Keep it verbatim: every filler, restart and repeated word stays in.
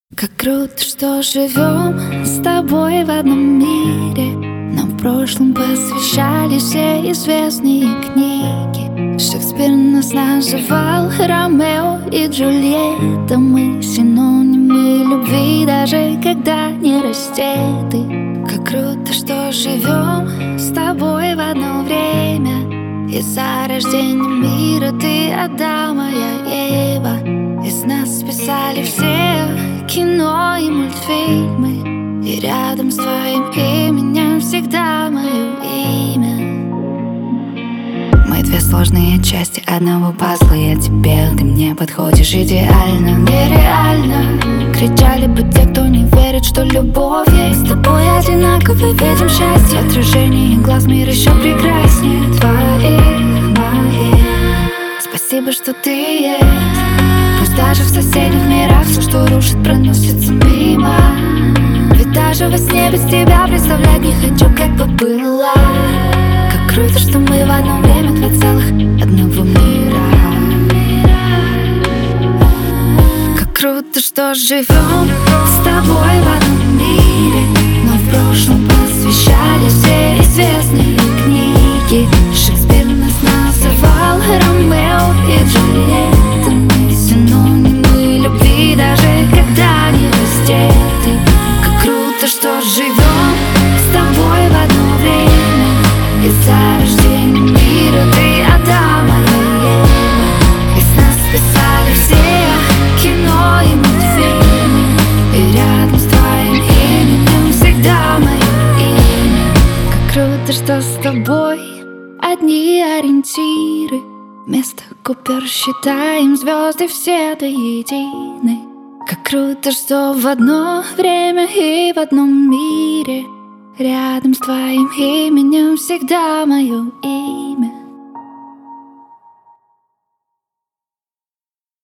Как круто, что живем с тобой в одном мире. Нам в прошлом посвящали все известные книги. Шекспир нас называл Ромео и Джульетта. Мы синонимы любви, даже когда не раздеты. Как круто, что живем с тобой в одно время. Из-за рождения мира ты Адам, а я Ева. Из нас списали все кино и мультфильмы, и рядом с твоим именем всегда мое имя. Мы две сложные части одного пазла. Я тебе, ты мне подходишь идеально. Нереально. Кричали бы те, кто не верит, что любовь есть. С тобой одинаково видим счастье. Отражение глаз, мир еще прекраснее. Твоих, моих. Спасибо, что ты есть. Пусть даже в соседних мирах все, что рушит, проносится мимо. Ведь даже во сне без тебя представлять не хочу, как бы было. Как круто, что мы в одно время два целых одного мира. Как круто, что живем с тобой в одном мире. Но в прошлом посвящали все известные книги. Шекспир нас называл Ромео и Джульетта. Мы синонимы любви, даже когда не раздеты. Как круто, что живем с тобой в одно время. Из-за рождения мира ты Адам, а я Ева. Из нас списали все кино и мультфильмы, и рядом с твоим именем всегда мое имя. Как круто, что с тобой одни ориентиры. Вместо Купер считаем звезды все до единой. Как круто, что в одно время и в одном мире рядом с твоим именем всегда мое имя.